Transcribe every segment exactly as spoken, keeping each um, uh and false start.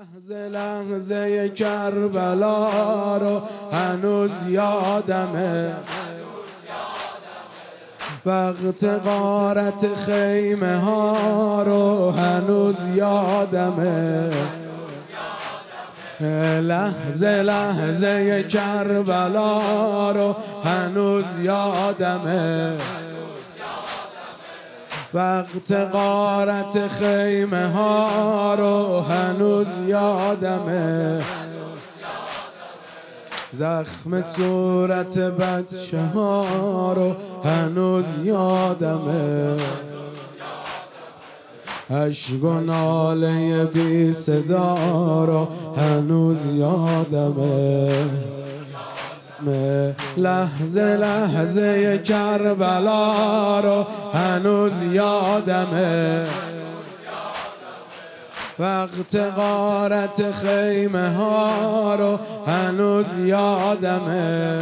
لحظه لحظه کربلا رو هنوز یادمه، وقت غارت خیمه ها رو هنوز یادمه، لحظه لحظه کربلا رو هنوز یادمه، وقت غارت خیمه ها رو هنوز یادمه، زخم صورت بچه ها رو هنوز یادمه، اشک و ناله بی صدا رو هنوز یادمه، لحظه لحظه کربلا رو هنوز یادمه، وقت غارت خیمه ها رو هنوز یادمه،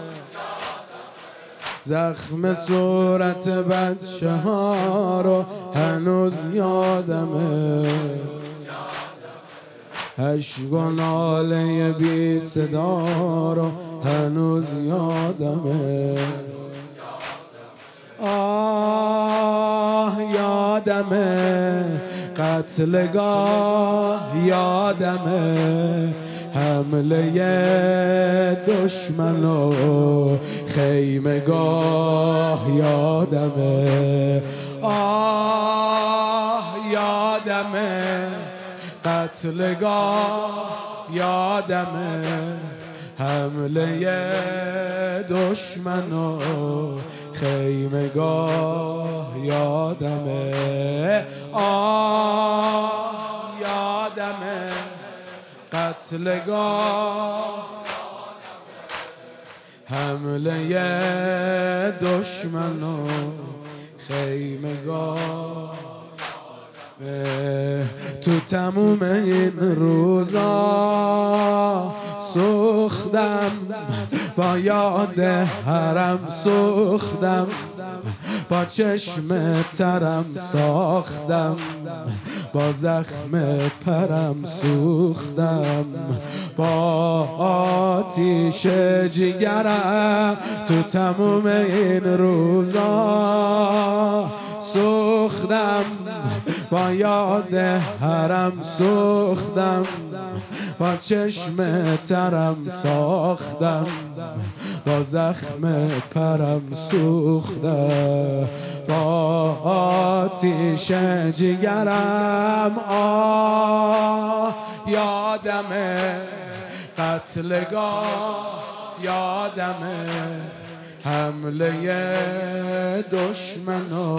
زخم صورت بچه ها رو هنوز یادمه، اشک و ناله بی صدا رو هنوز یادمه، آه یادمه قتلگاه، یادمه حمله دشمن و خیمگاه، یادمه آه یادمه قتلگاه، یادمه حمله دشمن و خیمگاه، یادمه آه یادمه قتلگاه، حمله دشمن و خیمگاه، تو تموم این روزا سوختم، با یاد حرم سوختم، با چشم ترم ساختم، با زخم پرم سوختم، با آتیش جگرم تو تموم این روزا سوختم، با یاد حرم سوختم، با چشم ترم ساختم، با زخم پرم سوختم، با آتیش جگرم آه یادمه قتلگاه، یادمه حمله دشمن و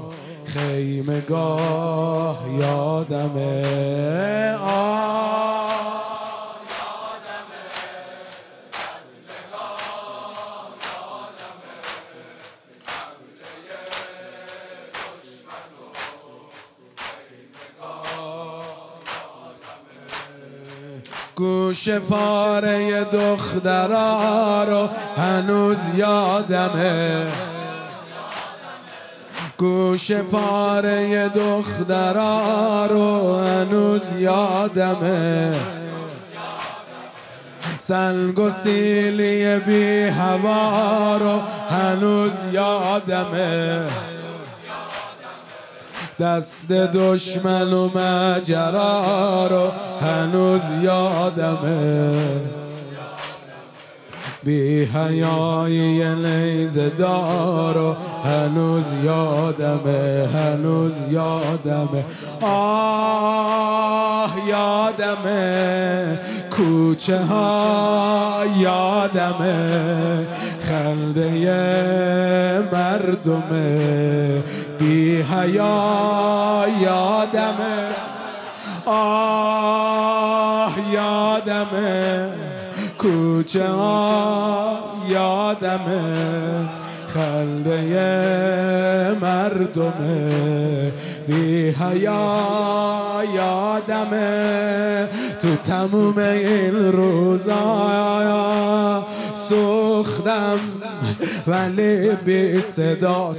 خیمگاه، یادمه آه یادمه قتلگاه، یادمه حمله دشمن و خیمگاه، یادمه گوش پاره دخترا رو هنوز یادمه، گوش پاره دخترا رو هنوز یادمه، سنگ و سیلی بی هوا رو هنوز یادمه، دست دشمن و مجرا رو هنوز یادمه، بی حیایی نیزه دارو هنوز یادمه، هنوز یادمه آه یادمه کوچه ها، یادمه خنده مردمه بی حیا، یادمه آه یادمه کوچه ها، یادمه خنده مردمه بی حیا، یادمه تو تموم این روزا سوختم ولی بی صدا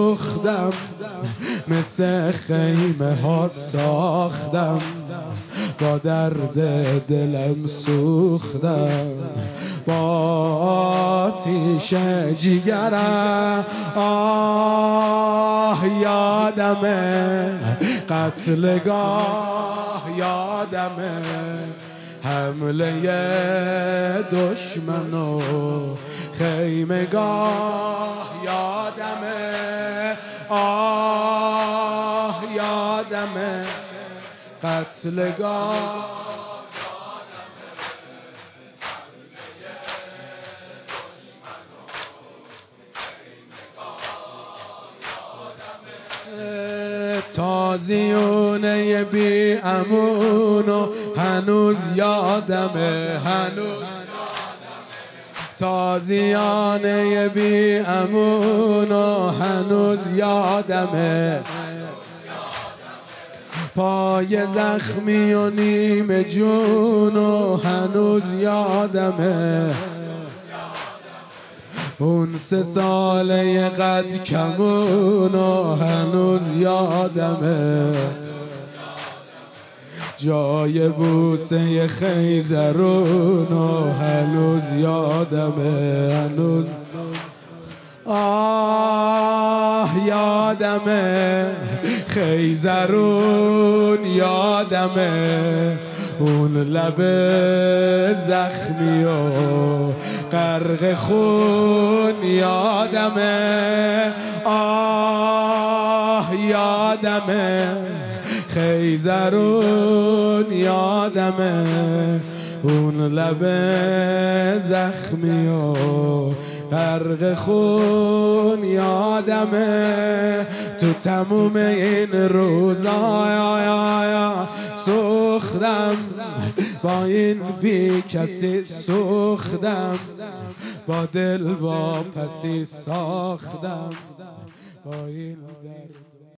سوختم، مثل خیمه ها ساختم، با درد دلم سوختم، با آتیش جگرم. آه یادمه قتلگاه، یادمه حمله دشمن و خیمگاه، یادمه. آه یادمه قتلگاه، تازیونه بی امونو هنوز یادمه، هنوز تازیانه بی امونو هنوز یادمه. پای زخمی و نیم جونو هنوز یادمه. اون سه ساله قد کمونو هنوز یادمه. جای بوسه خیزرونو هنوز یادمه، هنوز. آه یادمه خیزرون، یادمه اون لب زخمی و غرق خون، یادمه. آه یادمه خیزرون، یادمه اون لب زخمی و غرق خون، یادمه. تو تموم این روزا سوختم، با این بی کسی سوختم، با دل واپسی ساختم، با این درد.